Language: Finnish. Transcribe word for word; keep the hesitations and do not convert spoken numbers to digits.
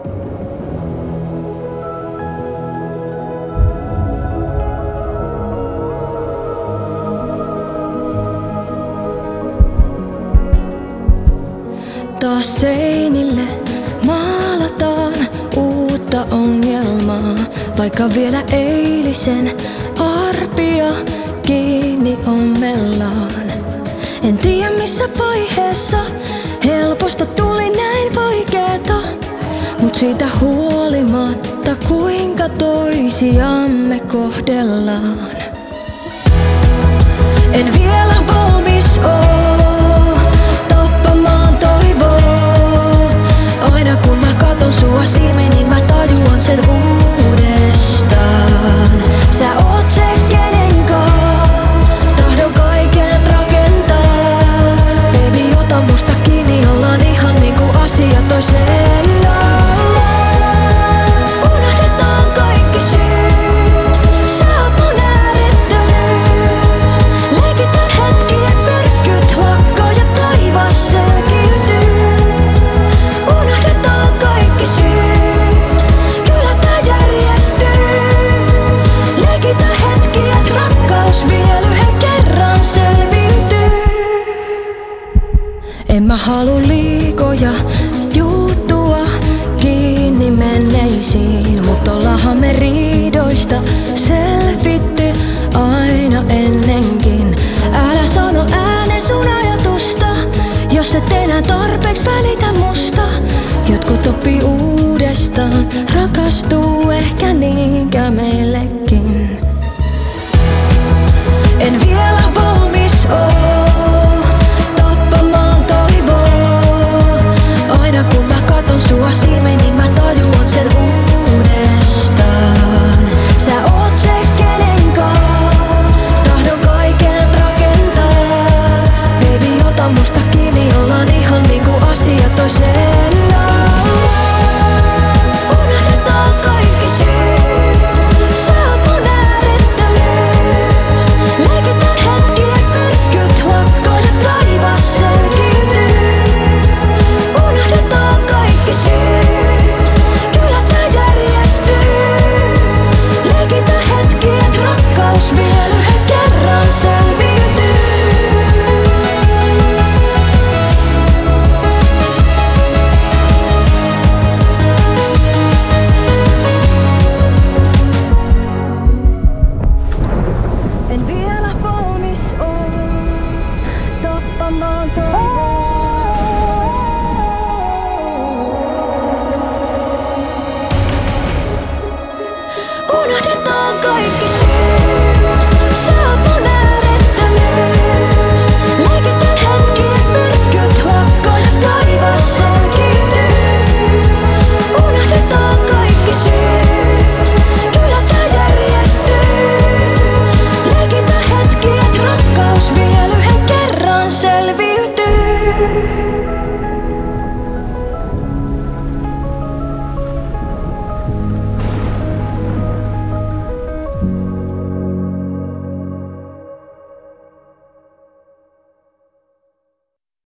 Taas seinille maalataan uutta ongelmaa, vaikka vielä eilisen arpia kiinni ommellaan. En tiedä missä vaiheessa helposta tuli näin vaikeeta, mut siitä huolimatta kuinka toisiamme kohdellaan. En vielä valmis oo tappamaan toivoa. Aina kun mä katon sua silmiin, niin mä tajuan sen uudestaan. Sä oot se kenenkaan tahdon kaiken rakentaa. Baby, ota musta kiinni, ollaan ihan niinku asia toiseen. Unohdetaan kaikki syyt, sä oot mun äärettömyys. Leikitään hetki, et myrskyt lakkaa ja taivas selkiytyy. Unohdetaan kaikki syyt, kyllä tää järjestyy. Leikitään hetki, et rakkaus vielä yhden kerran selviytyy. En mä halu liikoja juuttua kiinni menneisiin, mut ollaanhan me riidoista selvitty aina ennenkin. Älä sano ääneen sun ajatusta, jos et enää tarpeeksi välitä musta. Jotkut oppii uudestaan, rakastuu ehkä niinkään meillekin. En vielä valmis oo tappamaan toivoa. Aina kun mä katon sua silmiin, niin mä tajuan sen uudestaan. Sä oot se kenenkaan tahdon kaiken rakentaa. Baby, ota musta kiinni, ollaan ihan niinku asia toiseen.